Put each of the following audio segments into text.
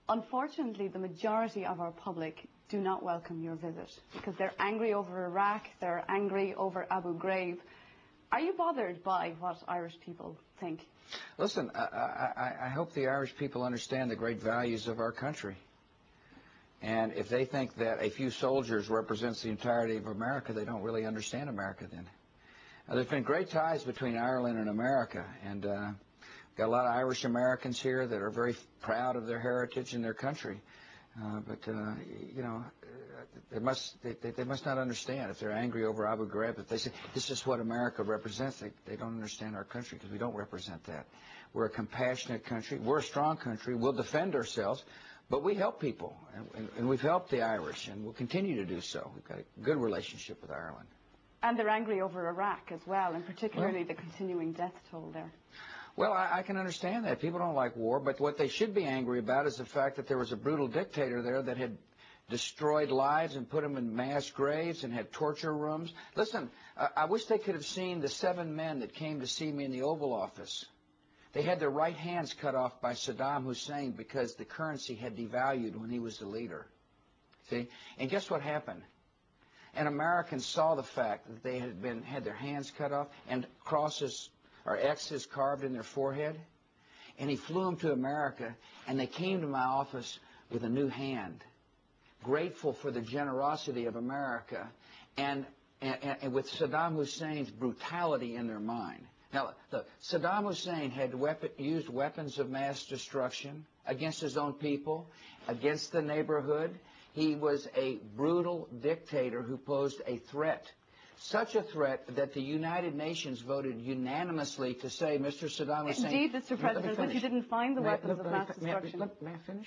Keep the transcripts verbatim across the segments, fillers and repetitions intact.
Unfortunately, the majority of our public do not welcome your visit because they're angry over Iraq, they're angry over Abu Ghraib. Are you bothered by what Irish people think? Listen, I, I, I hope the Irish people understand the great values of our country. And if they think that a few soldiers represents the entirety of America, they don't really understand America then. Uh, there's been great ties between Ireland and America, and uh, got a lot of Irish Americans here that are very proud of their heritage and their country. Uh, but, uh, you know, they must they, they, they must not understand if they're angry over Abu Ghraib. If they say this is what America represents, they, they don't understand our country because we don't represent that. We're a compassionate country. We're a strong country. We'll defend ourselves, but we help people, and, and, and we've helped the Irish, and we'll continue to do so. We've got a good relationship with Ireland. And they're angry over Iraq as well, and particularly well, the continuing death toll there. Well, I, I can understand that. People don't like war, but what they should be angry about is the fact that there was a brutal dictator there that had destroyed lives and put them in mass graves and had torture rooms. Listen, I, I wish they could have seen the seven men that came to see me in the Oval Office. They had their right hands cut off by Saddam Hussein because the currency had devalued when he was the leader. See? And guess what happened? And Americans saw the fact that they had been had their hands cut off and crosses or X's carved in their forehead. And he flew them to America, and they came to my office with a new hand, grateful for the generosity of America, and, and, and with Saddam Hussein's brutality in their mind. Now, look, Saddam Hussein had weapon, used weapons of mass destruction against his own people, against the neighborhood. He was a brutal dictator who posed a threat, such a threat that the United Nations voted unanimously to say, Mister Saddam Hussein... Indeed, Mister President, but you didn't find the may, weapons let, of mass may, destruction. May, may, may I finish?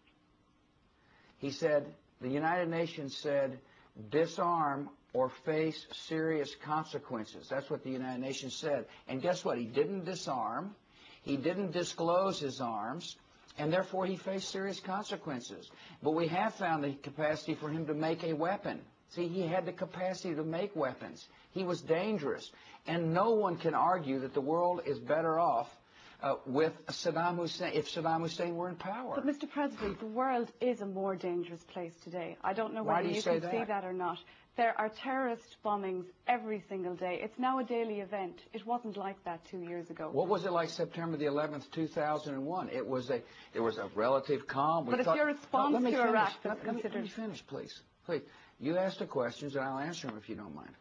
He said, the United Nations said, disarm or face serious consequences. That's what the United Nations said. And guess what? He didn't disarm. He didn't disclose his arms. And therefore, he faced serious consequences. But we have found the capacity for him to make a weapon. See, he had the capacity to make weapons. He was dangerous. And no one can argue that the world is better off uh, with Saddam Hussein, if Saddam Hussein were in power. But, Mister President, the world is a more dangerous place today. I don't know whether Why do you, you say can that? see that or not. There are terrorist bombings every single day. It's now a daily event. It wasn't like that two years ago. What was it like September the eleventh, two thousand one? It was a, it was a relative calm. We but thought, if your response no, to finish. Iraq let, is let, considered... let me finish, please. Please. You asked the questions, and I'll answer them if you don't mind.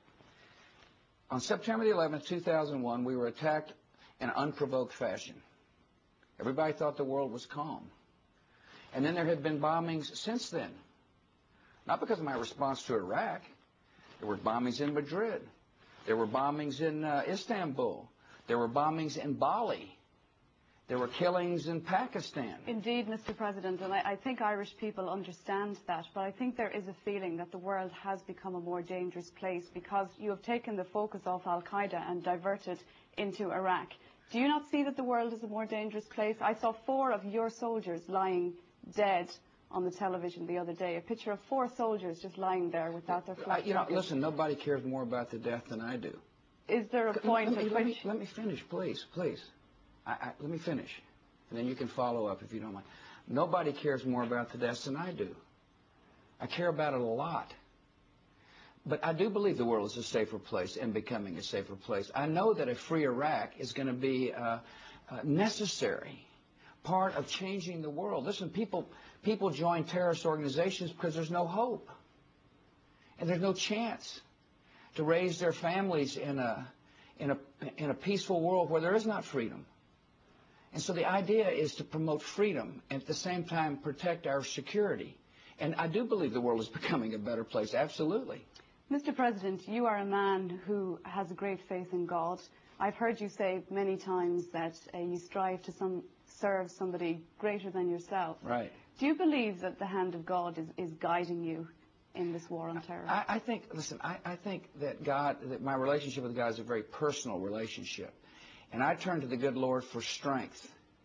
On September the eleventh, two thousand one, we were attacked in unprovoked fashion. Everybody thought the world was calm. And then there had been bombings since then. Not because of my response to Iraq. There were bombings in Madrid. There were bombings in uh, Istanbul. There were bombings in Bali. There were killings in Pakistan. Indeed, Mister President, and I, I think Irish people understand that, but I think there is a feeling that the world has become a more dangerous place because you have taken the focus off Al-Qaeda and diverted into Iraq. Do you not see that the world is a more dangerous place? I saw four of your soldiers lying dead on the television the other day, a picture of four soldiers just lying there without their flak You know, jackets. listen, nobody cares more about the death than I do. Is there a point let, at let, which... me, let me finish, please, please. I, I, let me finish, and then you can follow up if you don't mind. Nobody cares more about the deaths than I do. I care about it a lot. But I do believe the world is a safer place and becoming a safer place. I know that a free Iraq is going to be uh, uh, necessary, part of changing the world. Listen, people, people join terrorist organizations because there's no hope. And there's no chance to raise their families in a, in a, in a peaceful world where there is not freedom. And so the idea is to promote freedom and at the same time protect our security. And I do believe the world is becoming a better place, absolutely. Mister President, you are a man who has a great faith in God. I've heard you say many times that uh, you strive to some, serve somebody greater than yourself. Right. Do you believe that the hand of God is, is guiding you in this war on terror? I, I think, listen, I, I think that God, that my relationship with God is a very personal relationship. And I turn to the good Lord for strength.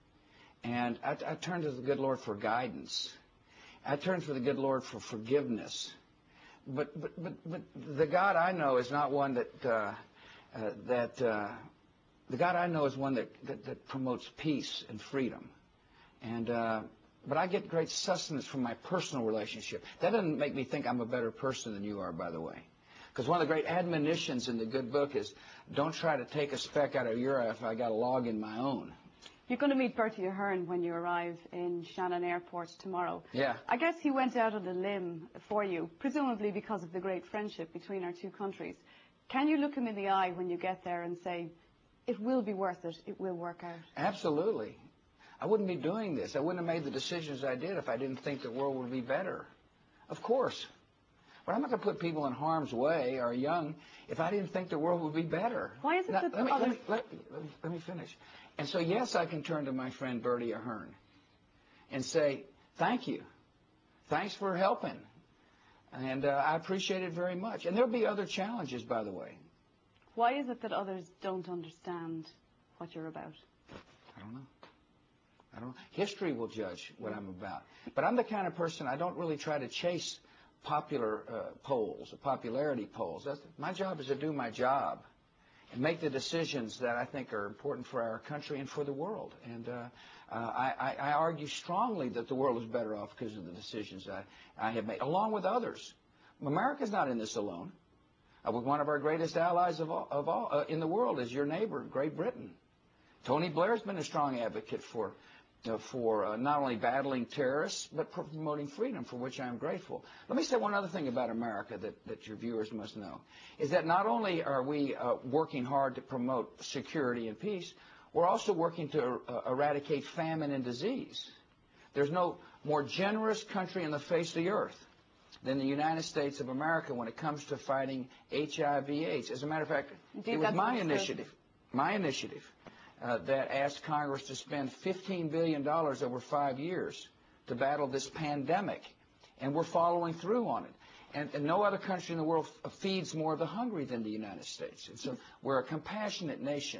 And I, I turn to the good Lord for guidance. I turn to the good Lord for forgiveness. But, but, but, but the God I know is not one that, uh, uh, that uh, the God I know is one that, that, that promotes peace and freedom. And uh, but I get great sustenance from my personal relationship. That doesn't make me think I'm a better person than you are, by the way. Because one of the great admonitions in the good book is, don't try to take a speck out of your eye if I got a log in my own. You're going to meet Bertie Ahern when you arrive in Shannon Airport tomorrow. Yeah. I guess he went out on a limb for you, presumably because of the great friendship between our two countries. Can you look him in the eye when you get there and say, it will be worth it, it will work out? Absolutely. I wouldn't be doing this. I wouldn't have made the decisions I did if I didn't think the world would be better. Of course. But I'm not going to put people in harm's way or young if I didn't think the world would be better. Why is it now, that let me, others... let, me, let, me, let me finish. And so, yes, I can turn to my friend Bertie Ahern and say, thank you. Thanks for helping. And uh, I appreciate it very much. And there'll be other challenges, by the way. Why is it that others don't understand what you're about? I don't know. I don't know. History will judge what I'm about. But I'm the kind of person, I don't really try to chase popular uh, polls, or popularity polls. That's, my job is to do my job and make the decisions that I think are important for our country and for the world. And uh, uh, I, I argue strongly that the world is better off because of the decisions I, I have made, along with others. America's not in this alone. Uh, one of our greatest allies of all, of all uh, in the world is your neighbor, Great Britain. Tony Blair's been a strong advocate for Uh, for uh, not only battling terrorists, but for promoting freedom, for which I am grateful. Let me say one other thing about America that, that your viewers must know, is that not only are we uh, working hard to promote security and peace, we're also working to uh, eradicate famine and disease. There's no more generous country on the face of the earth than the United States of America when it comes to fighting H I V AIDS. As a matter of fact, Indeed, it was my understood. initiative, my initiative, Uh, that asked Congress to spend fifteen billion dollars over five years to battle this pandemic. And we're following through on it. And, and no other country in the world f feeds more of the hungry than the United States. And so we're a compassionate nation.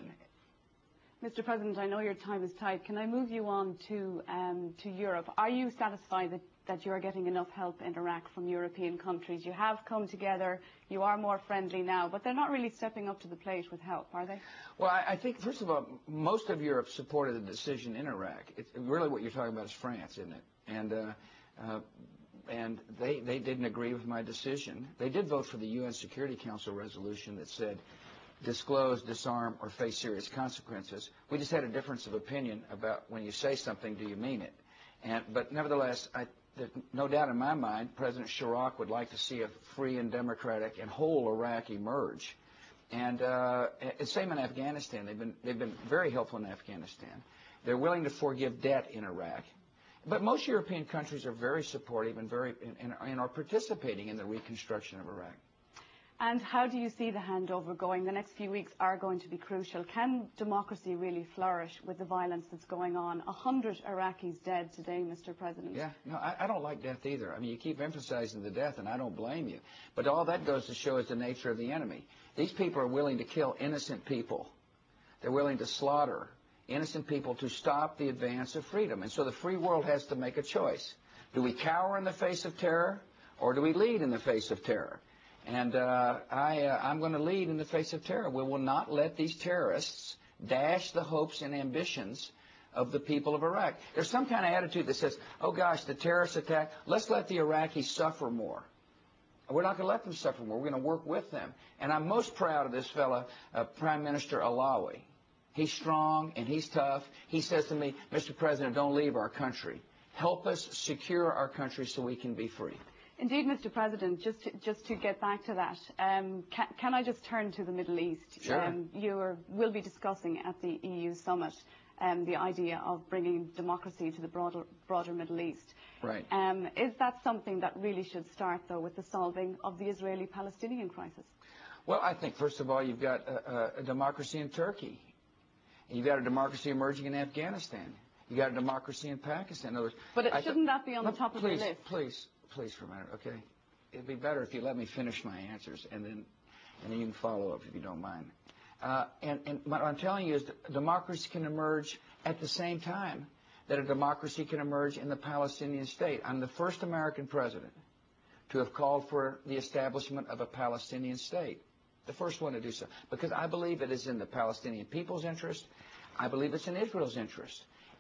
Mister President, I know your time is tight. Can I move you on to, um, to Europe? Are you satisfied that, that you are getting enough help in Iraq from European countries? You have come together. You are more friendly now, but they're not really stepping up to the plate with help, are they? Well, I, I think, first of all, most of Europe supported the decision in Iraq. It's really what you're talking about is France, isn't it? And, uh, uh, and they, they didn't agree with my decision. They did vote for the U N Security Council resolution that said, disclose, disarm, or face serious consequences. We just had a difference of opinion about when you say something, do you mean it? And, but nevertheless, I, there's no doubt in my mind, President Chirac would like to see a free and democratic and whole Iraq emerge. And uh, same in Afghanistan. They've been, they've been very helpful in Afghanistan. They're willing to forgive debt in Iraq. But most European countries are very supportive and, very, and, and are participating in the reconstruction of Iraq. And how do you see the handover going? The next few weeks are going to be crucial. Can democracy really flourish with the violence that's going on? A hundred Iraqis dead today, Mister President. Yeah, no, I, I don't like death either. I mean, you keep emphasizing the death, and I don't blame you. But all that goes to show is the nature of the enemy. These people are willing to kill innocent people. They're willing to slaughter innocent people to stop the advance of freedom. And so the free world has to make a choice. Do we cower in the face of terror, or do we lead in the face of terror? And uh, I, uh, I'm going to lead in the face of terror. We will not let these terrorists dash the hopes and ambitions of the people of Iraq. There's some kind of attitude that says, oh, gosh, the terrorist attack, let's let the Iraqis suffer more. We're not going to let them suffer more. We're going to work with them. And I'm most proud of this fella, uh, Prime Minister Alawi. He's strong and he's tough. He says to me, Mister President, don't leave our country. Help us secure our country so we can be free. Indeed, Mister President, just to, just to get back to that, um, can, can I just turn to the Middle East? Sure. Um, you are, will be discussing at the E U summit um, the idea of bringing democracy to the broader, broader Middle East. Right. Um, is that something that really should start, though, with the solving of the Israeli-Palestinian crisis? Well, I think, first of all, you've got a, a, a democracy in Turkey. And you've got a democracy emerging in Afghanistan. You've got a democracy in Pakistan. In other words, but it, I shouldn't that be on no, the top please, of the list? Please, please, for a minute, okay? It'd be better if you let me finish my answers, and then, and then you can follow up if you don't mind. Uh, and, and what I'm telling you is that democracy can emerge at the same time that a democracy can emerge in the Palestinian state. I'm the first American president to have called for the establishment of a Palestinian state. The first one to do so. Because I believe it is in the Palestinian people's interest. I believe it's in Israel's interest.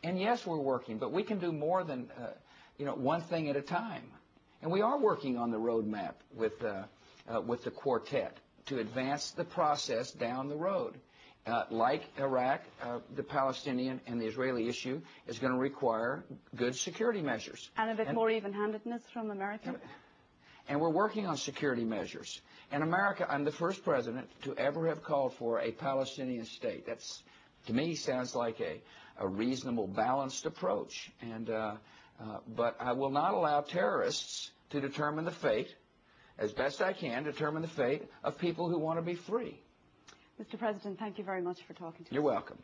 And yes, we're working, but we can do more than, uh, you know, one thing at a time. And we are working on the roadmap with, uh, uh, with the quartet to advance the process down the road. Uh, like Iraq, uh, the Palestinian and the Israeli issue is going to require good security measures. And a bit and, more even-handedness from America? And we're working on security measures. In America, I'm the first president to ever have called for a Palestinian state. That's, to me, sounds like a, a reasonable, balanced approach. And, uh, uh, but I will not allow terrorists to determine the fate, as best I can, determine the fate of people who want to be free. Mister President, thank you very much for talking to us. You're welcome.